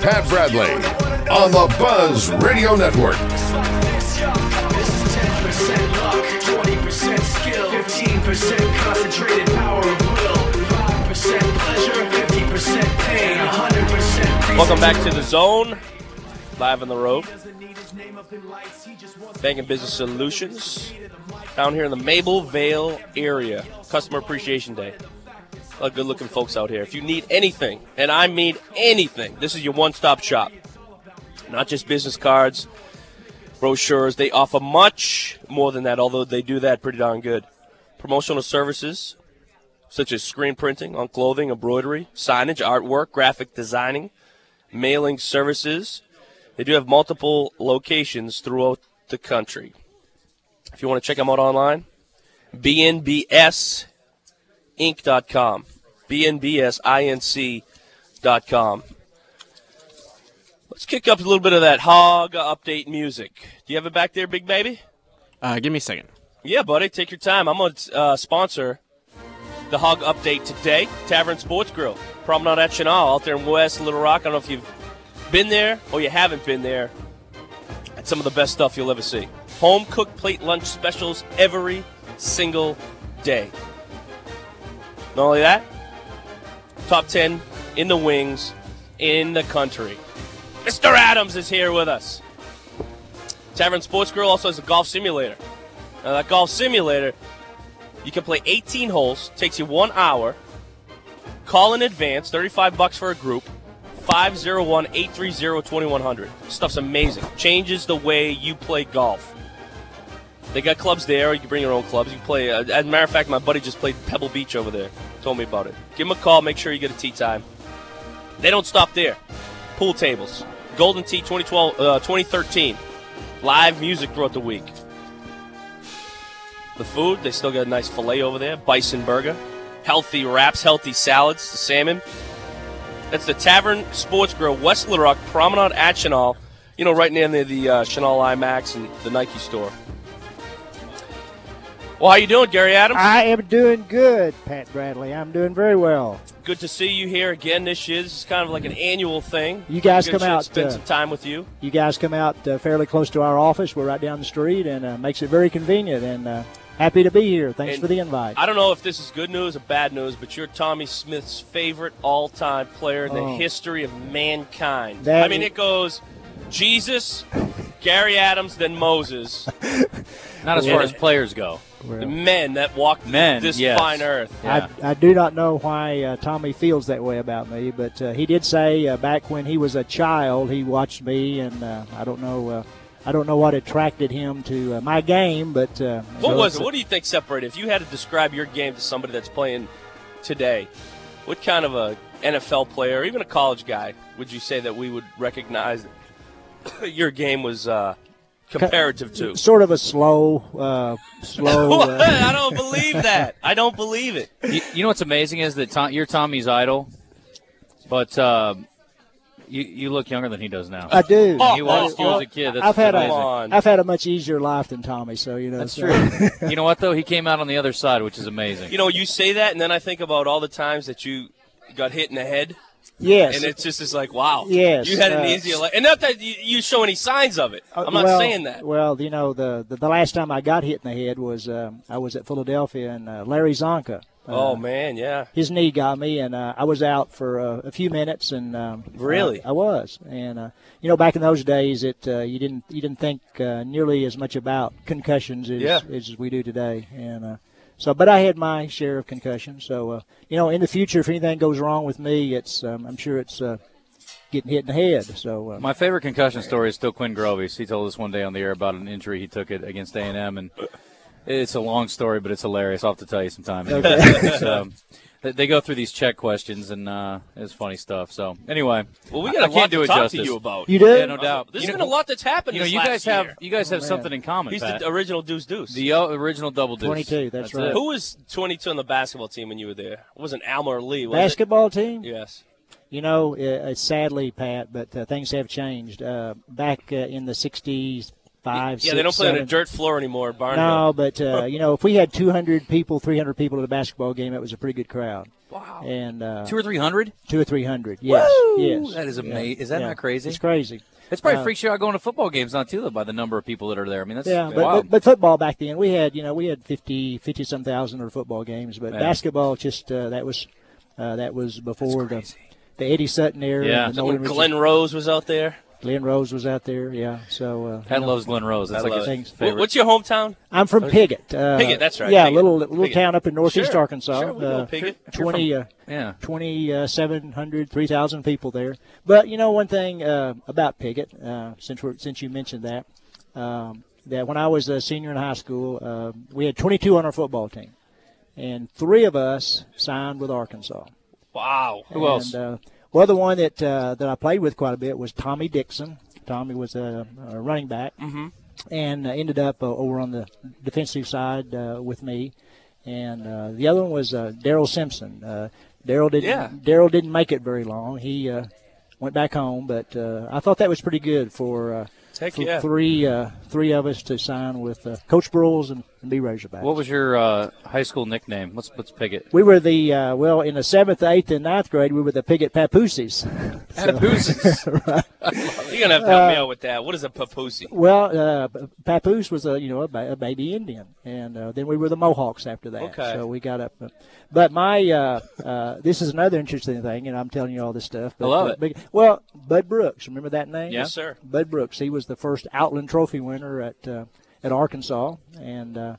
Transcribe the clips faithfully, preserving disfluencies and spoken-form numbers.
Pat Bradley on the Buzz Radio Network. This is ten percent luck, twenty percent skill, fifteen percent concentrated power of will, five percent pleasure, fifty percent pain, one hundred percent. Welcome back to The Zone, live on the road. Banking Business Solutions, down here in the Maple Vale area. Customer Appreciation Day. A lot of good-looking folks out here. If you need anything, and I mean anything, this is your one-stop shop. Not just business cards, brochures. They offer much more than that, although they do that pretty darn good. Promotional services, such as screen printing on clothing, embroidery, signage, artwork, graphic designing, mailing services. They do have multiple locations throughout the country. If you want to check them out online, B N B S Inc dot com. B N B S Inc dot com. Let's kick up a little bit of that hog update music. Do you have it back there, big baby? Uh, give me a second. Yeah, buddy. Take your time. I'm going to uh, sponsor the hog update today. Tavern Sports Grill. Promenade at Chenal out there in West Little Rock. I don't know if you've been there or you haven't been there. It's some of the best stuff you'll ever see. Home cooked plate lunch specials every single day. Not only that, top ten in the wings in the country. Mister Adams is here with us. Tavern Sports Grill also has a golf simulator. Now, that golf simulator, you can play eighteen holes, takes you one hour. Call in advance, thirty-five bucks for a group, five oh one, eight three oh, two one zero zero. Stuff's amazing. Changes the way you play golf. They got clubs there. You can bring your own clubs. You can play. Uh, as a matter of fact, my buddy just played Pebble Beach over there. Told me about it. Give them a call. Make sure you get a tee time. They don't stop there. Pool tables. Golden Tee twenty twelve, uh, twenty thirteen. Live music throughout the week. The food, they still got a nice filet over there. Bison burger. Healthy wraps, healthy salads, the salmon. That's the Tavern Sports Grill, West Little Rock, Promenade at Chenal. You know, right near the, the uh, Chenal IMAX and the Nike store. Well, how you doing, Gary Adams? I am doing good, Pat Bradley. I'm doing very well. Good to see you here again this year. This is kind of like an annual thing. You guys Good come out. Spend uh, some time with you. You guys come out uh, fairly close to our office. We're right down the street, and uh, makes it very convenient. And uh, happy to be here. Thanks and for the invite. I don't know if this is good news or bad news, but you're Tommy Smith's favorite all-time player in the Oh. history of mankind. That I mean, is- it goes Jesus, Gary Adams, then Moses. Not as Yeah. far as players go. Well, The men that walked Men, this yes. fine earth. Yeah. I, I do not know why uh, Tommy feels that way about me, but uh, he did say uh, back when he was a child, he watched me, and uh, I don't know. Uh, I don't know what attracted him to uh, my game, but uh, What so was it's, it? What do you think separated? If you had to describe your game to somebody that's playing today, what kind of a N F L player, or even a college guy, would you say that we would recognize that your game was uh, comparative to? Sort of a slow, uh, slow. What? Uh, I don't believe that. I don't believe it. You, you know what's amazing is that Tom, you're Tommy's idol, but uh, you you look younger than he does now. I do. Oh, You watched you oh, as a kid. That's I've had amazing. Come on. a, I've had a much easier life than Tommy, so you know. That's so. true. You know what though? He came out on the other side, which is amazing. You know, you say that, and then I think about all the times that you got hit in the head, Yes. and it's just it's like, wow, Yes, you had an uh, easier life. And not that you, you show any signs of it. Uh, I'm not well, saying that. Well, you know, the, the the last time I got hit in the head was um, I was at Philadelphia, and uh, Larry Zonka. Uh, Oh, man, yeah. His knee got me, and uh, I was out for uh, a few minutes, and um, Really? uh, I was. And uh, you know, back in those days, it uh, you didn't you didn't think uh, nearly as much about concussions as, Yeah. as we do today, and uh, so. But I had my share of concussions, so uh, you know, in the future, if anything goes wrong with me, it's um, I'm sure it's uh, getting hit in the head. So uh, My favorite concussion story is still Quinn Groves. He told us one day on the air about an injury he took it against A and M, and it's a long story, but it's hilarious. I'll have to tell you sometime. Okay. It's, um, they- they go through these check questions, and uh, it's funny stuff. So anyway, Well, we I- got I a lot can't to do it talk justice. to you about. you do. Yeah, no doubt. There's You been know- a lot that's happened You know, this you last guys have year. you guys have man. something in common. He's Pat. the original Deuce Deuce. The uh, original double deuce. twenty-two, that's right. it. Who was twenty-two on the basketball team when you were there? It wasn't Alma or Lee, was Basketball team. it? Yes. You know, uh, sadly, Pat, but uh, things have changed. Uh, back uh, in the sixties, five, Yeah, six, they don't play on a seven. dirt floor anymore at Barnville. No, but, uh, you know, if we had two hundred people, three hundred people at a basketball game, it was a pretty good crowd. Wow. And uh, Two or three hundred? two or three hundred, yes. Woo! Yes. That is Yeah. amazing. Is that Yeah. not crazy? It's crazy. It's probably Uh, freaks you out going to football games, not too, though, by the number of people that are there. I mean, that's Yeah, but, wild. but but football back then, we had, you know, we had fifty, fifty some thousand at football games, but Yeah. basketball just, uh, that was uh, that was before the, the Eddie Sutton era. Yeah. and the When Nolan Richardson- Glenn Rose was out there. Glenn Rose was out there, yeah. So uh, Pat you know, loves Glen Rose. That's I like love his it. favorite. What- What's your hometown? I'm from Piggott. Uh, Piggott, that's right, Yeah, a Piggott. little little Piggott. town up in northeast Sure, Arkansas. sure, we know uh, Piggott. twenty, uh, Yeah. twenty-seven hundred, three thousand people there. But you know one thing uh, about Piggott, uh, since we're, since you mentioned that, um, that when I was a senior in high school, uh, we had twenty-two on our football team, and three of us signed with Arkansas. Wow. Who else? And, uh, well, the one that uh, that I played with quite a bit was Tommy Dixon. Tommy was a, a running back, Mm-hmm. and uh, ended up uh, over on the defensive side uh, with me. And uh, the other one was uh, Daryl Simpson. Uh, Daryl didn't Yeah. Daryl didn't make it very long. He uh, went back home, but uh, I thought that was pretty good for, uh, Heck for yeah. three uh, three of us to sign with uh, Coach Brules and, and be Razorbacks. What was your uh, high school nickname? Let's let's pick it. We were the uh, well in the seventh, eighth, and ninth grade. We were the Piggott Papooses. Papooses. Right. You're gonna have to help me out with that. What is a papoose? Well, uh, Papoose was a you know a, ba- a baby Indian, and uh, then we were the Mohawks after that. Okay. So we got up. Uh, but my uh, uh, this is another interesting thing, and I'm telling you all this stuff. But, I love uh, it. big- well, Bud Brooks, remember that name? Yeah. Yes, sir. Bud Brooks. He was the first Outland Trophy winner at uh, at Arkansas, and uh,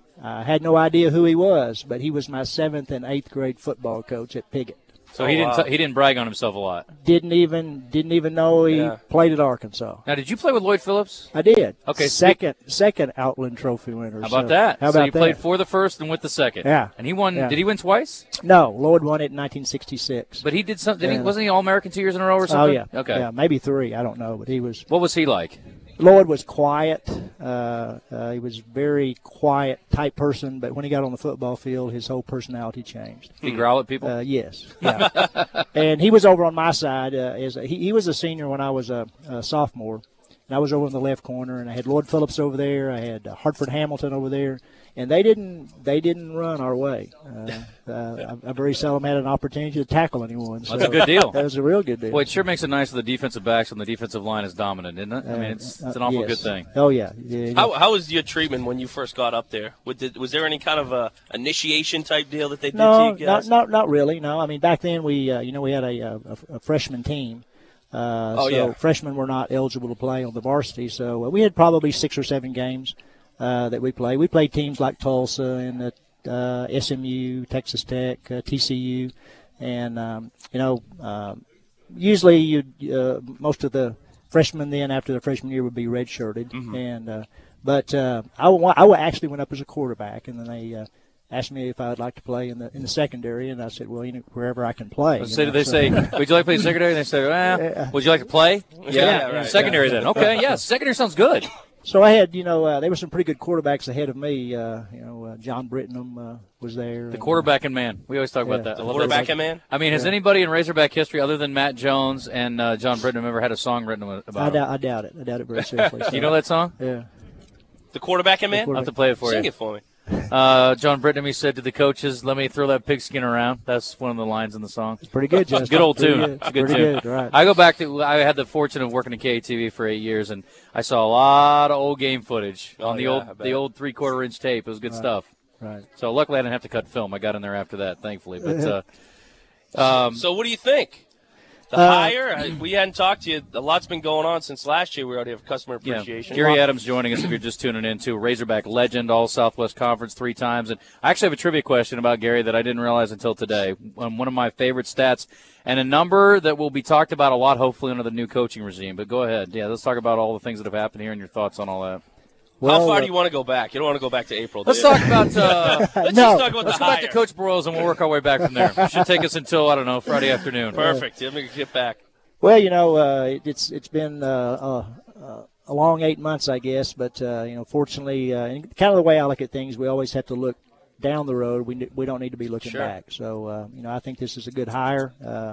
I had no idea who he was, but he was my seventh and eighth grade football coach at Piggott. So he Oh, didn't wow. t- he didn't brag on himself a lot. Didn't even didn't even know he Yeah. played at Arkansas. Now, did you play with Lloyd Phillips? I did. Okay, Second second Outland Trophy winner. How about so- that? How about so you that? played for the first and with the second. Yeah. And he won. Yeah. Did he win twice? No, Lloyd won it in nineteen sixty-six. But he did something. Yeah. He, wasn't he All American two years in a row or Oh something? yeah. Okay. Yeah, maybe three. I don't know, but he was. What was he like? Lloyd was quiet. Uh, uh, he was very quiet type person, but when he got on the football field, his whole personality changed. Did he growl at people? Uh, yes. Yeah. And he was over on my side. Uh, as a, he, he was a senior when I was a, a sophomore, and I was over in the left corner, and I had Lloyd Phillips over there. I had uh, Hartford Hamilton over there, and they didn't they didn't run our way. Uh, uh, I, I very seldom had an opportunity to tackle anyone. So That's a good deal. That was a real good deal. Well, it sure makes it nice that the defensive backs and the defensive line is dominant, isn't it? I mean, it's, it's an Uh, awful yes. good thing. Oh yeah. yeah How, how was your treatment when you first got up there? Was, did, was there any kind of a initiation type deal that they did No, to you not guys? not not really. No, I mean back then we uh, you know we had a, a, a freshman team. Uh, Oh, so yeah. freshmen were not eligible to play on the varsity. So uh, we had probably six or seven games uh, that we played. We played teams like Tulsa and uh, S M U, Texas Tech, uh, T C U, and um, you know um, usually you uh, most of the freshmen then after the freshman year would be redshirted. Mm-hmm. And uh, but uh, I, wa- I wa- actually went up as a quarterback, and then they. Uh, Asked me if I would like to play in the in the secondary, and I said, "Well, you know, wherever I can play." you So know, did they so- say, would you like to play secondary? And they say, eh, would you like to play? Yeah, Yeah, right, secondary then. Okay, yeah, secondary sounds good. So I had, you know, uh, there were some pretty good quarterbacks ahead of me. Uh, you know, uh, John Brittenham uh, was there. The quarterback and man. We always talk about Yeah. that. I The love Quarterback that. and man? I mean, has anybody in Razorback history other than Matt Jones and uh, John Britton ever had a song written I about him? doubt, I doubt it. I doubt it very seriously. So, You know that song? Yeah. The quarterback and man? I'll have to play it for Sing you. it for me. Uh, John Britton, he said to the coaches, "Let me throw that pigskin around." That's one of the lines in the song. Pretty good, Justin. Good old Pretty tune. Good. It's a good Pretty tune. good, right. I go back to I had the fortune of working at K A T V for eight years, and I saw a lot of old game footage Oh, on the yeah, I old bet. the old three quarter inch tape. It was good stuff. Right. So luckily I didn't have to cut film. I got in there after that, thankfully. But uh, um, So what do you think? The Uh, hire? I- We hadn't talked to you. A lot's been going on since last year. We already have customer yeah, appreciation. Gary Adams joining us if you're just tuning in too. Razorback legend, All Southwest Conference three times. And I actually have a trivia question about Gary that I didn't realize until today. Um, one of my favorite stats and a number that will be talked about a lot, hopefully, under the new coaching regime. But go ahead. Yeah, let's talk about all the things that have happened here and your thoughts on all that. Well, How far uh, do you want to go back? You don't want to go back to April. do Let's you? talk about uh, Let's No. just talk about let's the go back hire. to Coach Broyles and we'll work our way back from there. It should take us until I don't know Friday afternoon. Perfect. Let me get back. Well, you know, uh, it, it's it's been uh, uh, uh, a long eight months, I guess. But uh, you know, fortunately, uh, and kind of the way I look at things, we always have to look down the road. We we don't need to be looking Sure. back. So uh, you know, I think this is a good hire. Uh,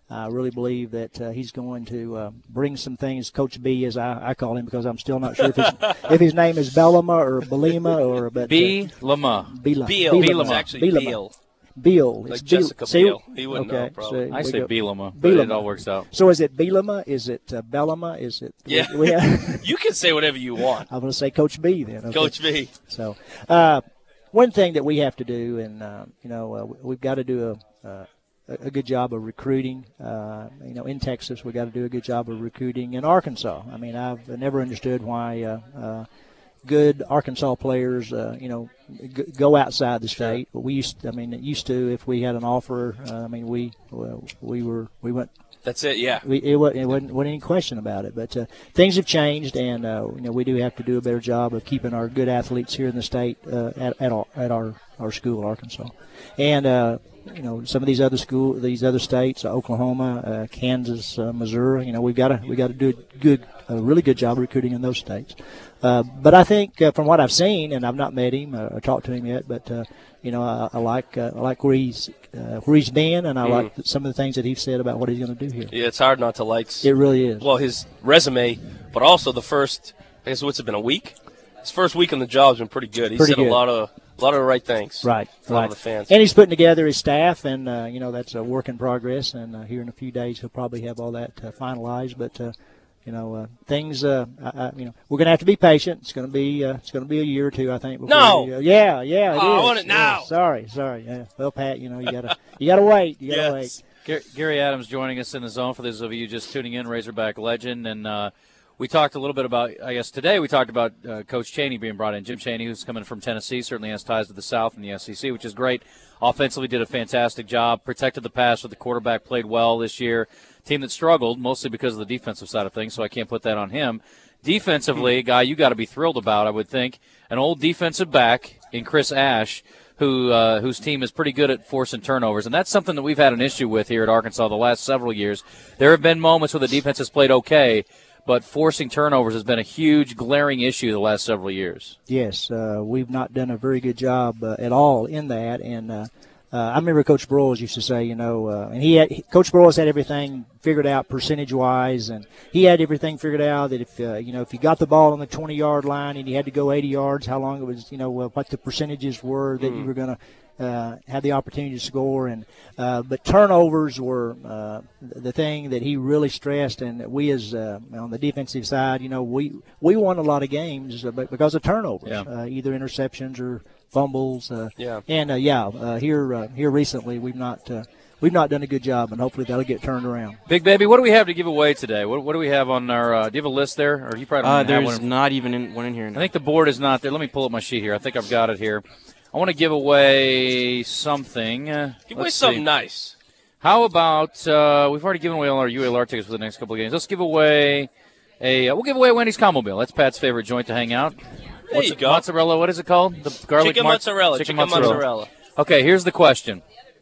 I really believe that uh, he's going to uh, bring some things. Coach B, as I, I call him, because I'm still not sure if his, if his name is Bellama or Belima or but B. Lama. Beal. Beal. It's actually Beal. Beal. Like It's Jessica See, Biel. He wouldn't okay, know, probably. so I we say go- Bielema, but it Bielema. all works out. So is it Bielema? Is it uh, Bellama? Is it? Yeah. We, we have, You can say whatever you want. I'm going to say Coach B then. Okay. Coach B. So, uh, one thing that we have to do, and uh, you know, uh, we've got to do a, uh, a good job of recruiting. Uh, you know, in Texas, we got to do a good job of recruiting. In Arkansas, I mean, I've never understood why uh, uh, good Arkansas players, uh, you know, g- go outside the state. But we used, I mean, it used to if we had an offer. Uh, I mean, we well, we were we went. That's it, yeah. We, it, wasn't, it wasn't, wasn't any question about it. But uh, things have changed, and uh, you know we do have to do a better job of keeping our good athletes here in the state uh, at, at, our, at our, our school, Arkansas. And uh, you know some of these other school, these other states, uh, Oklahoma, uh, Kansas, uh, Missouri. You know we've got to we got to do a good, a really good job recruiting in those states. Uh, but I think uh, from what I've seen, and I've not met him uh, or talked to him yet, but uh, you know I, I like uh, I like where he's uh, where he's been, and I Mm. like some of the things that he's said about what he's going to do here. Yeah, it's hard not to like. It really is. Well, his resume, but also the first, I guess what's it been, a week? His first week on the job has been pretty good. He Pretty said good. a lot of a lot of the right things. Right, A lot right. of the fans. And he's putting together his staff, and uh, you know that's a work in progress. And uh, here in a few days, he'll probably have all that uh, finalized. But uh, you know, uh, things. Uh, I, I, you know, we're going to have to be patient. It's going to be. Uh, it's going to be a year or two, I think. Before No. we, uh, yeah, yeah. It Oh, I is. want it now. Yeah, sorry, sorry. Yeah. Well, Pat, you know, you gotta, you gotta wait. You gotta Yes. Gar- Gary Adams joining us in the zone for those of you just tuning in, Razorback legend. And uh, we talked a little bit about, I guess today we talked about uh, Coach Chaney being brought in. Jim Chaney, who's coming from Tennessee, certainly has ties to the South and the S E C, which is great. Offensively did a fantastic job, protected the pass with the quarterback, played well this year. Team that struggled, mostly because of the defensive side of things, so I can't put that on him. Defensively, a guy you got to be thrilled about, I would think. An old defensive back in Chris Ash, who uh, whose team is pretty good at forcing turnovers. And that's something that we've had an issue with here at Arkansas the last several years. There have been moments where the defense has played okay, but forcing turnovers has been a huge, glaring issue the last several years. Yes, uh, we've not done a very good job uh, at all in that. And uh, uh, I remember Coach Broyles used to say, you know, uh, and he had Coach Broyles had everything figured out percentage-wise, and he had everything figured out that if uh, you know if you got the ball on the twenty-yard line and you had to go eighty yards, how long it was, you know, uh, what the percentages were that Mm. you were going to. Uh, had the opportunity to score, and uh, but turnovers were uh, the thing that he really stressed, and we as uh, on the defensive side, you know, we we won a lot of games because of turnovers, Yeah. uh, either interceptions or fumbles. Uh, Yeah. And uh, yeah, uh, here uh, here recently we've not uh, we've not done a good job, and hopefully that'll get turned around. Big Baby, what do we have to give away today? What, what do we have on our uh, – do you have a list there? Or you probably don't Uh, even have there's one. not even in, one in here I now. think the board is not there. Let me pull up my sheet here. I think I've got it here. I want to give away something. Uh, Give away let's something see. nice. How about uh, we've already given away all our U A L R tickets for the next couple of games. Let's give away a uh, we'll give away a Wendy's Combo Meal. That's Pat's favorite joint to hang out. There What's you it, go. Mozzarella. What is it called? The garlic Chicken mar- mozzarella. Chicken, mozzarella. Okay, here's the question.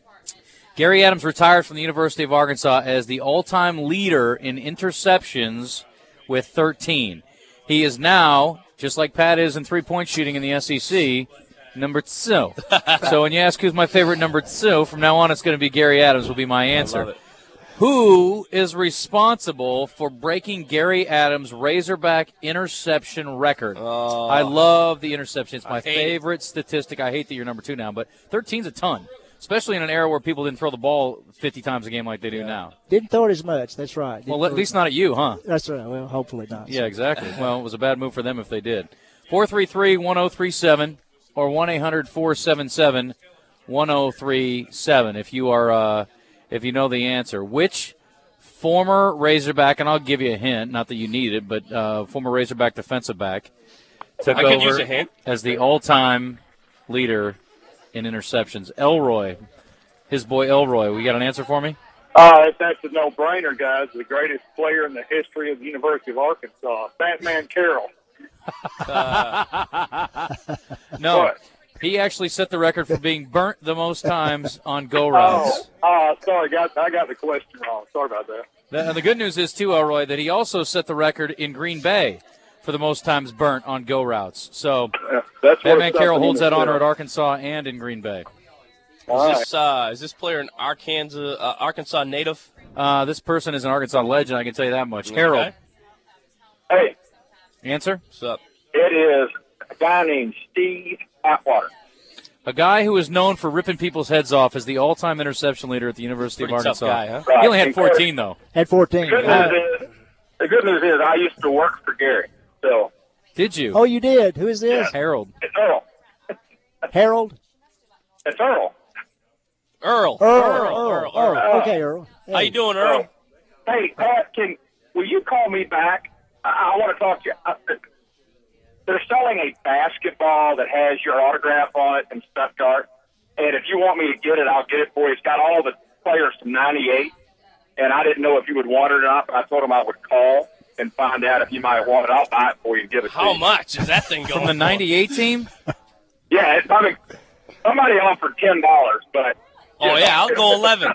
Gary Adams retired from the University of Arkansas as the all-time leader in interceptions with thirteen. He is now, just like Pat is in three-point shooting in the S E C, number two. So when you ask who's my favorite number two, from now on it's going to be Gary Adams will be my answer. love it. Who is responsible for breaking Gary Adams' Razorback interception record? Oh. I love the interception. It's my hate it. favorite statistic. I hate that you're number two now, but thirteen's a ton, especially in an era where people didn't throw the ball fifty times a game like they do now. Didn't throw it as much. That's right. Didn't Well, at throw least it- not at you, huh? That's right. Well, hopefully not. Yeah, exactly. Well, it was a bad move for them if they did. four three three, one oh three seven or one eight hundred, four seven seven, one oh three seven if you are uh, if you know the answer. Which former Razorback, and I'll give you a hint, not that you need it, but uh, former Razorback defensive back took I could over use a hint. as the all-time leader in interceptions. Elroy, his boy Elroy. We got an answer for me? Uh, that's a no-brainer, guys. The greatest player in the history of the University of Arkansas, Batman Carroll. No. What? He actually set the record for being burnt the most times on go routes. Oh, uh, sorry, got I got the question wrong. Sorry about that. The- And the good news is, too, Elroy, that he also set the record in Green Bay for the most times burnt on go routes. So Yeah, that's worth Batman Carroll something holds in that honor at itself. Arkansas and in Green Bay. All Is right. this uh, is this player an Arkansas uh, Arkansas native? Uh, this person is an Arkansas legend, I can tell you that much. Harold. Hey, Answer? What's up? it is a guy named Steve Atwater. A guy who is known for ripping people's heads off is the all-time interception leader at the University Pretty of tough Arkansas. guy, huh? Right. He only had fourteen, though. Had fourteen. The good Uh, news is, the good news is I used to work for Gary. So Did you? oh, you did. Who is this? Harold. it's Earl. Harold. It's Earl. Earl. Earl. Earl. Earl. Earl. Earl. Okay, Earl. How you doing, Earl? Hey, Pat, can will you call me back? I, I want to talk to you. I, they're selling a basketball that has your autograph on it in Stuttgart, and if you want me to get it, I'll get it for you. It's got all the players from ninety-eight, and I didn't know if you would want it or not, but I told him I would call and find out if you might want it. I'll buy it for you and give it to How you. much is that thing going From the for? ninety-eight team? Yeah, it's, I mean, somebody offered ten dollars, but Oh, yeah, I'll go eleven.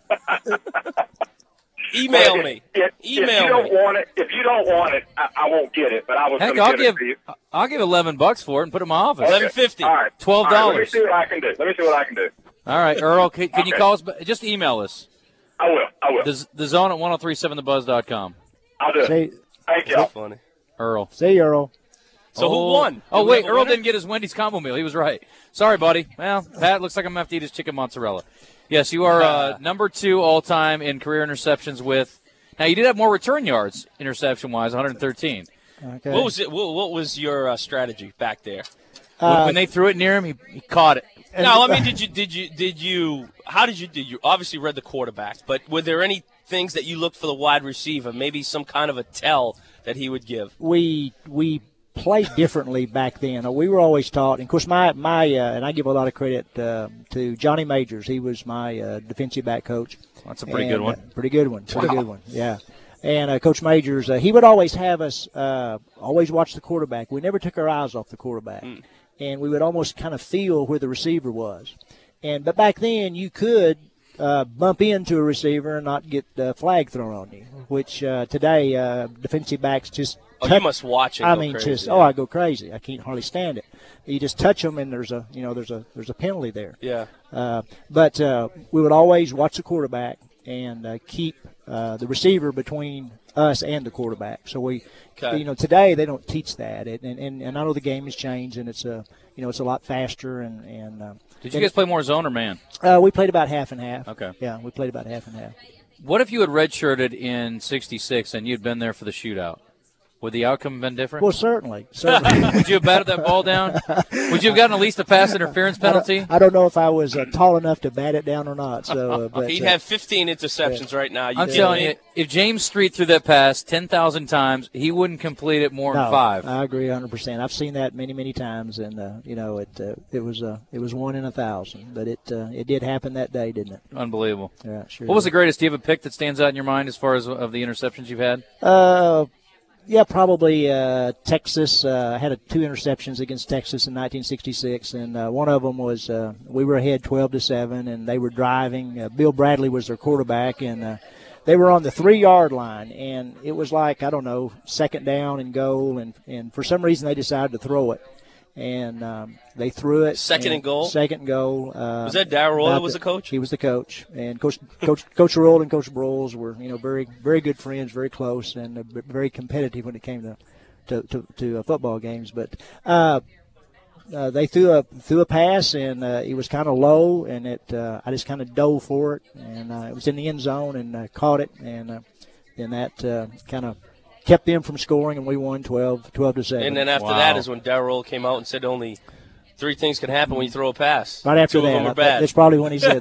Email me. If, Email if you don't me. want it, if you don't want it, I, I won't get it. But I was Heck, going I'll to give it to you. I'll give eleven bucks for it and put it in my office. eleven fifty. All right, twelve All right, let me dollars. see what I can do. Let me see what I can do. All right, Earl, can, can you Okay. call us? ba- Just email us. I will. I will. The, the zone at ten thirty-seven the buzz dot com. I'll do it. See, Thank you. That's funny. Earl. see, Earl. So who won? Oh, Did we wait, have a Earl winner? didn't get his Wendy's combo meal. He was right. Sorry, buddy. Well, Pat, looks like I'm going to have to eat his chicken mozzarella. Yes, you are uh, number two all-time in career interceptions with – now, you did have more return yards, interception-wise, one hundred thirteen. Okay. What was it? What, what was your uh, strategy back there? Uh, when they threw it near him, he, he caught it. No, I mean, did you did you did you? How did you did you obviously read the quarterback? But were there any things that you looked for the wide receiver? Maybe some kind of a tell that he would give. we we played differently back then. We were always taught, and of course, my my uh, and I give a lot of credit uh, to Johnny Majors. He was my uh, defensive back coach. That's a pretty And, good one. uh, pretty good one. Pretty good one. Yeah. And uh, Coach Majors, uh, he would always have us uh, always watch the quarterback. We never took our eyes off the quarterback, Mm. and we would almost kind of feel where the receiver was. And but back then, you could uh, bump into a receiver and not get a flag thrown on you, which uh, today uh, defensive backs just. Oh, touch- you must watch it. I go mean, crazy. just oh, I go crazy. I can't hardly stand it. You just touch them, and there's a you know there's a there's a penalty there. yeah. Uh, but uh, we would always watch the quarterback and uh, keep uh, the receiver between us and the quarterback. So we, Okay. you know, today they don't teach that, and and, and I know the game has changed, and it's a you know it's a lot faster, and and uh, Did you guys play more zone or man? uh, we played about half and half. Okay. Yeah, we played about half and half. What if you had redshirted in sixty-six and you'd been there for the shootout? Would the outcome have been different? Well, certainly, certainly. Would you have batted that ball down? Would you have gotten at least a pass interference I don't, penalty? I don't know if I was uh, tall enough to bat it down or not. So, uh, but He'd uh, have fifteen interceptions right now. You I'm kidding telling me? you, if James Street threw that pass ten thousand times, he wouldn't complete it more no, than five. I agree one hundred percent. I've seen that many, many times, and uh, you know, it uh, it was uh, it was one in a thousand, but it uh, it did happen that day, didn't it? Unbelievable. Yeah, sure. What was the did. greatest? Do you have a pick that stands out in your mind as far as of the interceptions you've had? Uh, yeah, probably uh, Texas. Uh, I had a, two interceptions against Texas in nineteen sixty-six, and uh, one of them was uh, we were ahead twelve to seven, and they were driving. Uh, Bill Bradley was their quarterback, and uh, they were on the three-yard line, and it was like, I don't know, second down and goal, and, and for some reason they decided to throw it. And um, they threw it. Second and goal? Second and goal. Uh, Was that Darryl Roy about was the coach? He was the coach, and Coach Coach Coach Roll and Coach Broyles were you know very very good friends, very close, and uh, very competitive when it came to to to, to uh, football games. But uh, uh, they threw a threw a pass, and uh, it was kind of low, and it uh, I just kind of dove for it, and uh, it was in the end zone, and uh, caught it, and uh, then that uh, kind of kept them from scoring, and we won twelve to seven. And then after Wow. that is when Darryl came out and said only three things can happen when you throw a pass. Right after Two that, of them I- were bad. that's probably when he said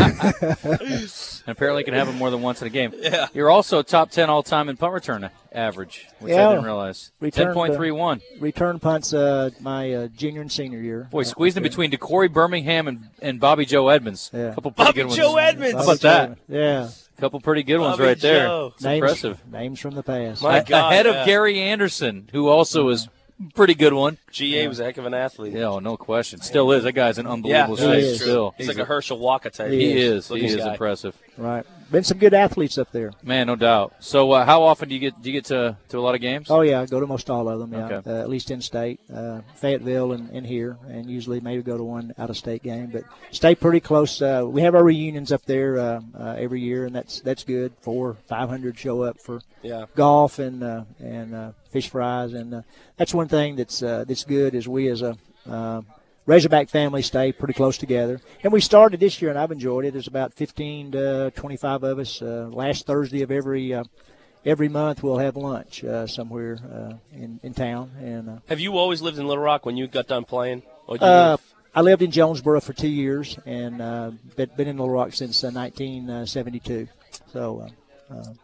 that. And apparently it can happen more than once in a game. Yeah. You're also top ten all-time in punt return average, which Yeah. I didn't realize. Returned, uh, ten point three one. Return punts uh, my uh, junior and senior year. Boy, squeezed in between DeCorey Birmingham and, and Bobby Joe Edmonds. Yeah. A couple pretty Bobby good ones. Joe Edmonds. How about that? Yeah. A couple pretty good ones Bobby right there. Joe. It's Names, impressive. Names from the past. My A- God, Ahead yeah. of Gary Anderson, who also is pretty good one. G A was a heck of an athlete. Yeah, oh, no question. Still is. That guy's in Yeah, unbelievable that shape is is true. still. He's He's like a Herschel Walker type. He is. Look He at is this guy. impressive. Right. been some good athletes up there. Man, no doubt. So, uh, how often do you get do you get to, to a lot of games? Oh yeah, I go to most all of them. Yeah, Okay. uh, at least in state, uh, Fayetteville, and, and here, and usually maybe go to one out of state game. But stay pretty close. Uh, we have our reunions up there uh, uh, every year, and that's that's good. Four, five hundred show up for Yeah. golf and uh, and uh, fish fries, and uh, that's one thing that's uh, that's good is we as a uh, Razorback family stay pretty close together. And we started this year, and I've enjoyed it. There's about fifteen to twenty-five of us. Uh, last Thursday of every uh, every month, we'll have lunch uh, somewhere uh, in, in town. And uh, Have you always lived in Little Rock when you got done playing? Or did you uh, live- I lived in Jonesboro for two years and uh, been, been in Little Rock since uh, nineteen seventy-two. So, uh, uh,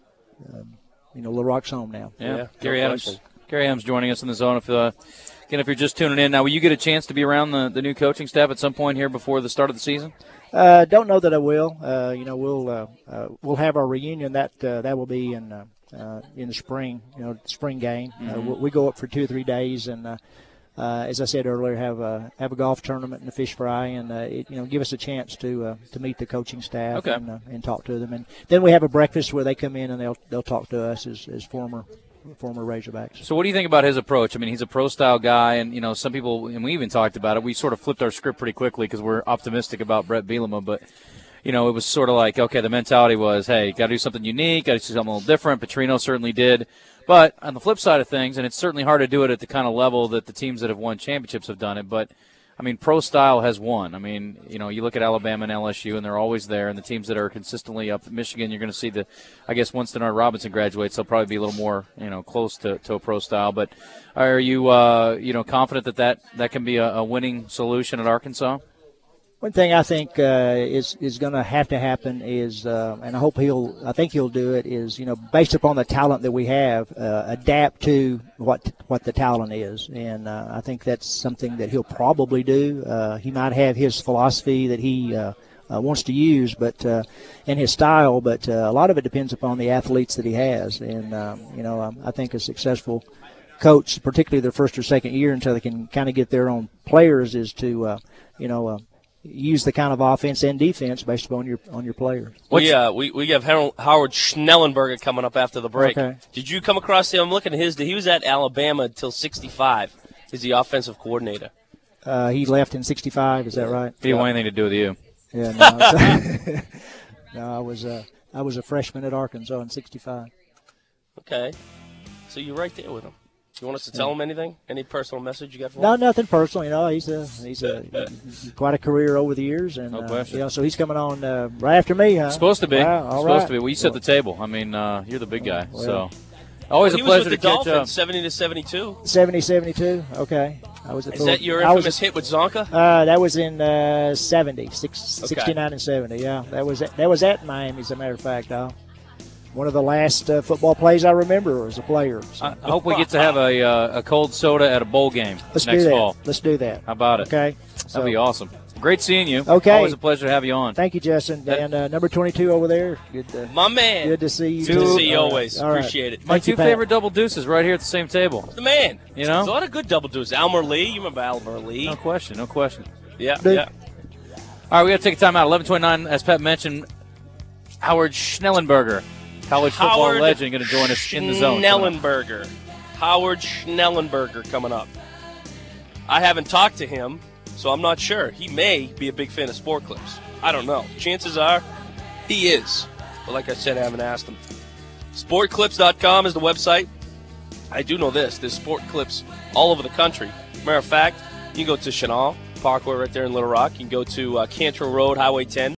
um, you know, Little Rock's home now. Yeah, Yeah, Gary no Adams. question. Gary Adams joining us in the zone. If uh, again, if you're just tuning in now, will you get a chance to be around the, the new coaching staff at some point here before the start of the season? Uh, don't know that I will. Uh, you know, we'll uh, uh, we'll have our reunion. That uh, that will be in uh, uh, in the spring. You know, spring game. Uh, we, we go up for two or three days, and uh, uh, as I said earlier, have a have a golf tournament and a fish fry, and uh, it, you know, give us a chance to uh, to meet the coaching staff Okay. and, uh, and talk to them. And then we have a breakfast where they come in and they'll they'll talk to us as, as former former Razorbacks. So what do you think about his approach? I mean, he's a pro-style guy, and, you know, some people, and we even talked about it, we sort of flipped our script pretty quickly because we're optimistic about Brett Bielema, but, you know, it was sort of like, okay, the mentality was, hey, got to do something unique, got to do something a little different. Petrino certainly did. But on the flip side of things, and it's certainly hard to do it at the kind of level that the teams that have won championships have done it, but, I mean, pro style has won. I mean, you know, you look at Alabama and L S U, and they're always there. And the teams that are consistently up, Michigan, you're going to see the, I guess, once Denard Robinson graduates, they'll probably be a little more, you know, close to, to a pro style. But are you, uh, you know, confident that that, that can be a, a winning solution at Arkansas? One thing I think uh, is is going to have to happen is, uh, and I hope he'll, I think he'll do it. Is, you know, based upon the talent that we have, uh, adapt to what what the talent is, and uh, I think that's something that he'll probably do. Uh, he might have his philosophy that he uh, uh, wants to use, but uh, and his style, but uh, a lot of it depends upon the athletes that he has, and um, you know, um, I think a successful coach, particularly their first or second year, until they can kind of get their own players, is to uh, you know. Uh, use the kind of offense and defense based upon your on your players. We, uh, we we have Harold, Howard Schnellenberger coming up after the break. Okay. Did you come across him? I'm looking at his. He was at Alabama until sixty-five. He's the offensive coordinator. Uh, he left in sixty-five. Is that right? He didn't want anything to do with you. Yeah. No, no I was uh, I was a freshman at Arkansas in sixty-five. Okay. So you're right there with him. You want us to tell him anything? Any personal message you got for him? No, nothing personal. You know, he's a he's a he's quite a career over the years, and No uh, question. you know, so he's coming on uh, right after me, huh? Supposed to be. Wow, all Supposed right. to be. Well, you set the table. I mean, uh, you're the big guy. Well, so always he a was pleasure with the to catch Dolphins, up. seventy to seventy-two. seventy seventy-two. Okay, I was at. Is Phil- that your I was infamous at- hit with Zonka? Uh, that was in uh, seventy, six, Okay. sixty-nine and seventy. Yeah, that was at, that was at Miami, as a matter of fact. Al. One of the last uh, football plays I remember as a player. So I I hope we get to have a uh, a cold soda at a bowl game let's next do that. fall. Let's do that. How about it? Okay. That'd be awesome. Great seeing you. Okay. Always a pleasure to have you on. Thank you, Justin. And uh, number twenty-two over there. Good. To, My man. good to see you. Good to too. see you All right. always. All right. Appreciate it. My Thank you, two Pat. favorite double deuces right here at the same table. The man. You know? There's a lot of good double dudes. Almer Lee. You remember Almer Lee? No question. No question. Yeah, Dude. yeah. All right, we got to take a time out. eleven twenty-nine, as Pat mentioned, Howard Schnellenberger, college football Howard legend, going to join us in the zone. Schnellenberger. Howard Schnellenberger coming up. I haven't talked to him, so I'm not sure. He may be a big fan of Sport Clips. I don't know. Chances are he is. But like I said, I haven't asked him. sport clips dot com is the website. I do know this. There's Sport Clips all over the country. Matter of fact, you can go to Chenal Parkway right there in Little Rock. You can go to uh, Cantrell Road, Highway ten.